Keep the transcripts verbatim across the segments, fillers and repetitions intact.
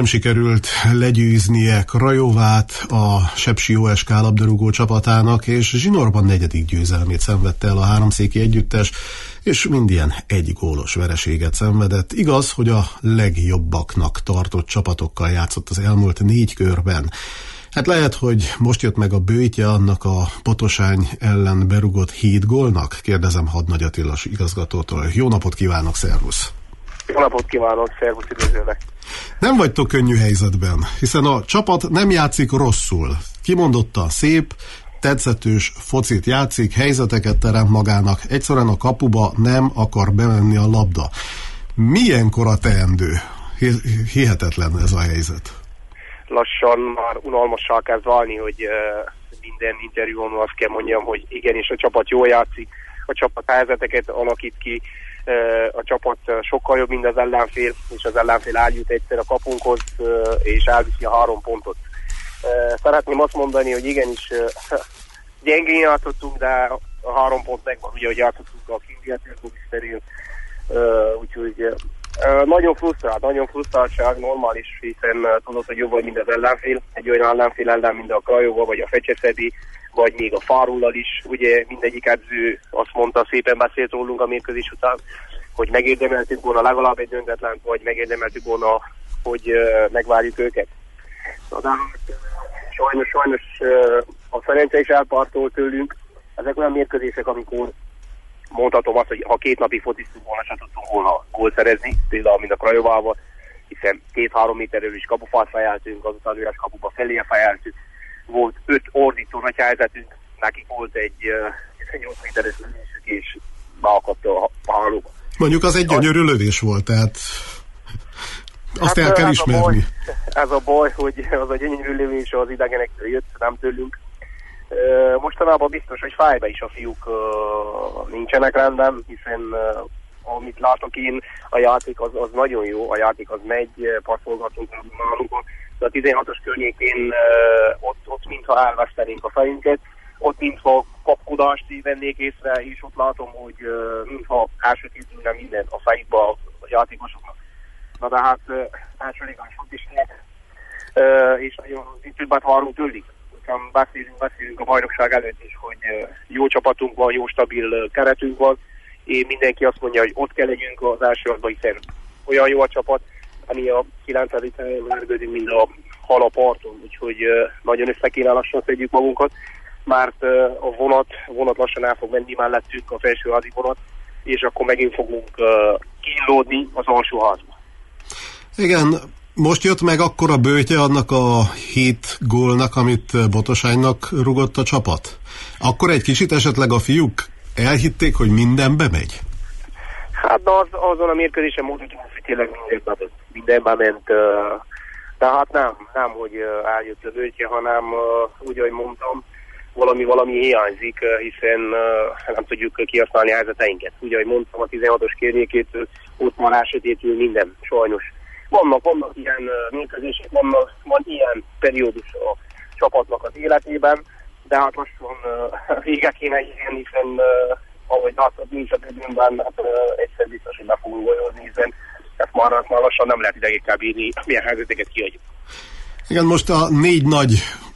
nem sikerült legyőznie Craiovát, a sepsi o es ká labdarúgó csapatának, és zsinórban negyedik győzelmét szenvedte el a háromszéki együttes, és mindilyen egy gólos vereséget szenvedett. Igaz, hogy a legjobbaknak tartott csapatokkal játszott az elmúlt négy körben. Hát lehet, hogy most jött meg a bőjtje annak a Botosány ellen berugott hét gólnak? Kérdezem Hadnagy Attila igazgatótól. Jó napot kívánok, szervusz! Jó napot kívánok, szervusz, üdvözöllek! Nem vagytok könnyű helyzetben, hiszen a csapat nem játszik rosszul. Kimondottan szép, tetszetős focit játszik, helyzeteket teremt magának, egyszerűen a kapuba nem akar bemenni a labda. Milyenkor a teendő? Hihetetlen ez a helyzet. Lassan már unalmassá kezd válni, hogy uh, minden interjúon azt kell mondjam, hogy igenis a csapat jól játszik, a csapat helyzeteket alakít ki, uh, a csapat sokkal jobb, mint az ellenfél, és az ellenfél eljut egyszer a kapunkhoz, uh, és elviszi a három pontot. Uh, szeretném azt mondani, hogy igenis uh, gyengén játszottunk, de a három pont megvan, ugye, hogy játszottunk a kindiátérből is terén, uh, úgyhogy uh, Uh, nagyon frusztrált, nagyon frusztráltság, normális, hiszen uh, tudod, hogy jobb vagy, mint az ellenfél, egy olyan ellenfél ellen, mint a Craiova, vagy a Fecseszedi, vagy még a Fárullal is, ugye mindegyik edző azt mondta, szépen beszélt rólunk a mérkőzés után, hogy megérdemeltük volna legalább egy döntetlen, vagy megérdemeltük volna, hogy uh, megvárjuk őket. De sajnos, sajnos uh, a szerencse is elpartolt tőlünk. Ezek olyan mérkőzések, amikor mondhatom azt, hogy ha két napig fociztunk volna, sem tudtunk volna gólt szerezni, például mint a Craiovával, hiszen két-három méterről is kapufát fejeltünk, azután üres kapuba felé fejeltük. Volt öt ordító nagy helyzetünk, nekik volt egy uh, nyolc méteres lövésük, és beakadt a, a hálóba. Mondjuk az egy gyönyörű lövés volt, tehát azt hát, el kell ez ismerni. A baj, ez a baj, hogy az a gyönyörű lövés az idegenektől jött, nem tőlünk. Uh, mostanában biztos, hogy fájba is a fiúk uh, nincsenek rendben, hiszen uh, amit látok én, a játék az, az nagyon jó, a játék az megy, passzolgatunk nálunk, de a tizenhatos környékén uh, ott, ott mintha elvesztenénk a fejünket, ott mintha kapkodást vennék észre, és ott látom, hogy uh, mintha elsötétülne minden a fejükbe a játékosoknak. Na de hát uh, elsőlegben sok is lehet, uh, és nagyon többet várunk tőlük. Beszélünk, beszélünk a bajnokság előtt is, hogy jó csapatunk van, jó stabil keretünk van, és mindenki azt mondja, hogy ott kell legyünk az első adban, hiszen olyan jó a csapat, ami a kilencedik helyen vergődik, mint a hal a parton, úgyhogy nagyon össze kéne lassan szedjük magunkat, mert a vonat, vonat lassan el fog menni mellettünk, a felsőházi vonat, és akkor megint fogunk kínlódni az alsóházba. Igen, most jött meg akkor a bőtje annak a hét gólnak, amit Botosánynak rugott a csapat? Akkor egy kicsit esetleg a fiúk elhitték, hogy minden bemegy? Hát de az, azon a mérkőzésen mondhatom, hogy tényleg minden, mindenben ment. De hát nem, nem, hogy eljött a bőtje, hanem úgy, ahogy mondtam, valami, valami hiányzik, hiszen nem tudjuk kihasználni a helyzeteinket. Úgy, ahogy mondtam, a tizenhatos környékétől ott már elsötétül minden, sajnos. Vannak, vannak ilyen uh, mérkőzések, vannak, van ilyen periódus a csapatnak az életében, de hát lassan uh, vége kéne ilyen, hiszen uh, ahogy látszott nincs a tribünben, hát uh, egyszer biztos, hogy be fogunk golyozni, hiszen ezt már, ezt már lassan nem lehet idegékkel bírni, milyen helyzeteket kiadjuk. Igen, most a négy nagy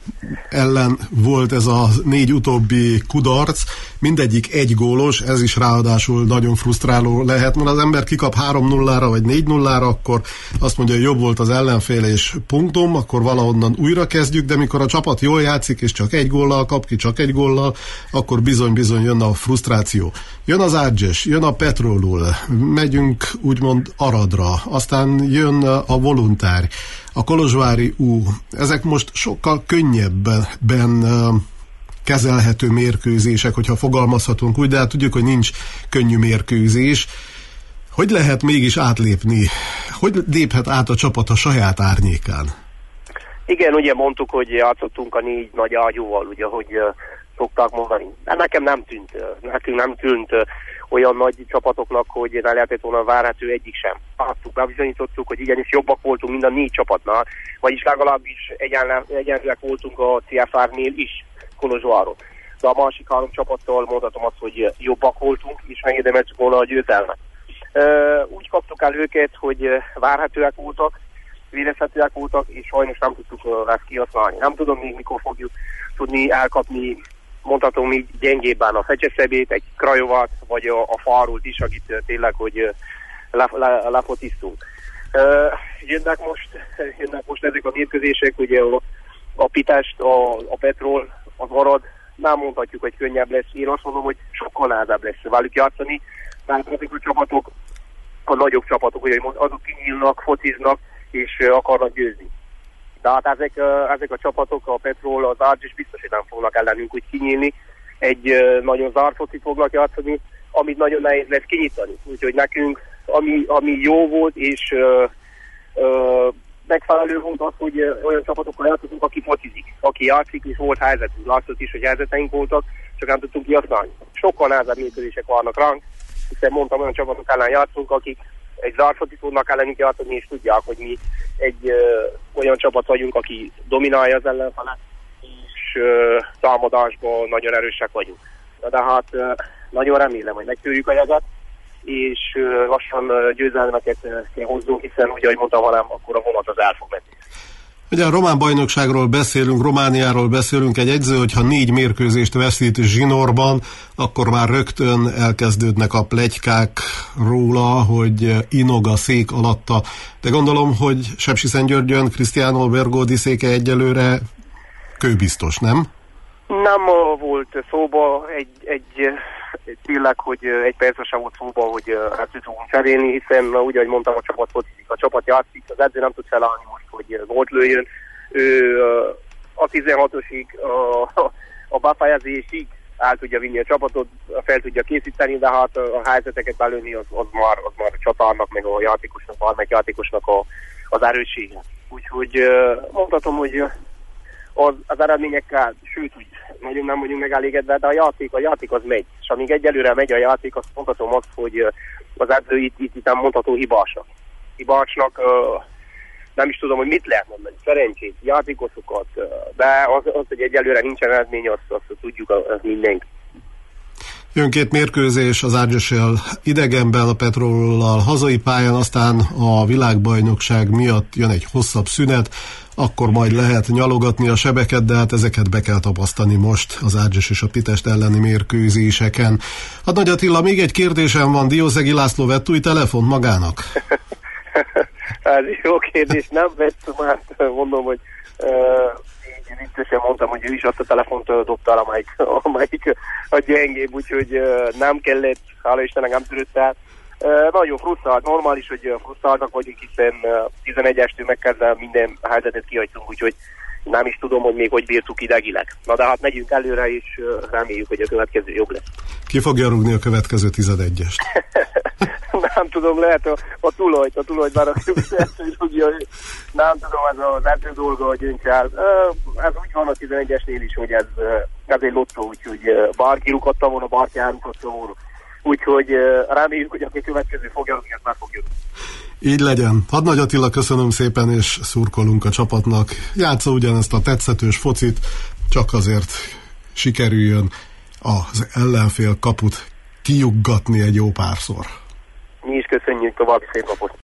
ellen volt ez a négy utóbbi kudarc, mindegyik egy gólos, ez is ráadásul nagyon frusztráló lehet, mert az ember kikap három nullára vagy négy nullára, akkor azt mondja, hogy jobb volt az ellenfél és punktum, akkor valahonnan újra kezdjük, de mikor a csapat jól játszik és csak egy góllal kap ki, csak egy góllal, akkor bizony-bizony jön a frusztráció. Jön az Ágyes, jön a Petrolul, megyünk úgymond Aradra, aztán jön a Voluntár, a Kolozsvári U. Ezek most sokkal könnyebben kezelhető mérkőzések, hogyha fogalmazhatunk úgy, de hát tudjuk, hogy nincs könnyű mérkőzés. Hogy lehet mégis átlépni? Hogy léphet át a csapat a saját árnyékán? Igen, ugye mondtuk, hogy játszottunk a négy nagy ágyúval, ugye, hogy uh, szokták mondani. De nekem nem tűnt, uh, nekünk nem tűnt uh, olyan nagy csapatoknak, hogy ne lehetett volna várható egyik sem. Láttuk, bebizonyítottuk, hogy igenis jobbak voltunk mind a négy csapatnál, vagyis legalábbis egyenlőek voltunk a cé ef er-nél is, Kolozsváron. De a másik három csapattal mondhatom azt, hogy jobbak voltunk, és megérdemeltük volna a győzelmet. Uh, úgy kaptuk el őket, hogy várhatóak voltak, vérezhetőek voltak, és sajnos nem tudtuk ezt kihasználni. Nem tudom még mikor fogjuk tudni elkapni, mondhatom így gyengébben a Fecseszebét, egy Krajovat, vagy a, a Fárult is, akit tényleg, hogy lefotisztunk. Uh, jönnek, most, jönnek most ezek a mérkőzések, ugye a, a Pitest, a, a Petrol, az Arad, nem mondhatjuk, hogy könnyebb lesz. Én azt mondom, hogy sokkal nehezebb lesz velük játszani, mert ezek a csapatok, a nagyobb csapatok, ugye azok kinyílnak, fociznak, és uh, akarnak győzni. Tehát ezek, uh, ezek a csapatok, a Petrol, az Arad is biztos, hogy nem fognak ellenünk úgy kinyílni. Egy uh, nagyon zárt focit fognak játszani, amit nagyon nehéz lesz kinyitani. Úgyhogy nekünk Ami, ami jó volt, és uh, uh, megfelelő volt az, hogy uh, olyan csapatokkal játszottunk, aki focizik, aki játszik, és volt helyzetünk. Látszott is, hogy helyzeteink voltak, csak nem tudtunk kihasználni. Sokkal nehezebb mérkőzések vannak ránk, hiszen mondtam, olyan csapatok ellen játszunk, akik egy zárt focit tudnak ellenünk játszani, és tudják, hogy mi egy uh, olyan csapat vagyunk, aki dominálja az ellenfelet, és uh, támadásban nagyon erősek vagyunk. De hát uh, nagyon remélem, hogy megtörjük a jeget, és lassan győzelmeket kell hozzunk, hiszen úgy, ahogy mondtam, hanem akkor a vonat az el fog menni. Ugye a román bajnokságról beszélünk, Romániáról beszélünk, egy edző, hogyha négy mérkőzést veszít zsinórban, akkor már rögtön elkezdődnek a pletykák róla, hogy inog a szék alatta. De gondolom, hogy Sepsiszentgyörgyön Cristiano Bergodi széke egyelőre kőbiztos, nem? Nem volt szóba egy, egy tényleg, hogy egy percre sem volt szóba, hogy ezt tudunk cserélni, hiszen úgy, ahogy mondtam, a csapat focizik, a csapat játszik, az edző nem tud felállni most, hogy gólt lőjön. Ő a tizenhatosig, a, a befejezésig el tudja vinni a csapatot, fel tudja készíteni, de hát a helyzeteket belőni az, az, már, az már a csatárnak, meg a játékosnak, a harmadik játékosnak a, az erőssége. Úgyhogy mondhatom, hogy az, az eredményekkel, sőt, úgy nagyon nem vagyunk megelégedve, de a játék, a játék az megy. És amíg egyelőre megy a játék, azt mondhatom azt, hogy az edző itt, itt, itt nem mondható hibásnak. Hibásnak uh, nem is tudom, hogy mit lehet mondani. Szerencsét, játékosokat, uh, de az, az, hogy egyelőre nincsen eredmény, azt, azt tudjuk, az mindenki. Jön két mérkőzés az Árgyössel idegenben, a Petrollal hazai pályán, aztán a világbajnokság miatt jön egy hosszabb szünet, akkor majd lehet nyalogatni a sebeket, de hát ezeket be kell tapasztani most az Árgyös és a Pitest elleni mérkőzéseken. Hát Nagy Attila, még egy kérdésem van, Diószegi László vett új telefont magának? Ez jó kérdés, nem vett, mert mondom, hogy uh... viccesen mondtam, hogy ő is azt a telefont dobta, amelyik, amelyik a gyengébb, úgyhogy uh, nem kellett, hála Istennek nem törött el. Uh, nagyon frusztrált, normális, hogy frusztráltak vagyunk, hiszen uh, tizenegyestől megkezdve minden helyzetet kihagytunk, úgyhogy nem is tudom, hogy még hogy bírtuk idegileg. Na de hát megyünk előre, és uh, reméljük, hogy a következő jobb lesz. Ki fogja rúgni a következő tizenegyest? Nem tudom, lehet a, a tulajt, a tulajt már a következő rúgja, nem tudom, ez az edző dolga, hogy dönts el. Uh, ez úgy van a tizenegyesnél is, hogy ez, uh, ez egy lottó, úgyhogy uh, bárki rúghatta volna, bárki elrúghatta volna. Úgyhogy uh, reméljük, hogy aki következő fogja rúgni, ezt már fogja. Így legyen. Hát Nagy Attila, köszönöm szépen, és szurkolunk a csapatnak. Játsza ugyanezt a tetszetős focit, csak azért sikerüljön az ellenfél kaput kijuggatni egy jó párszor. Mi is köszönjük, további szép napot!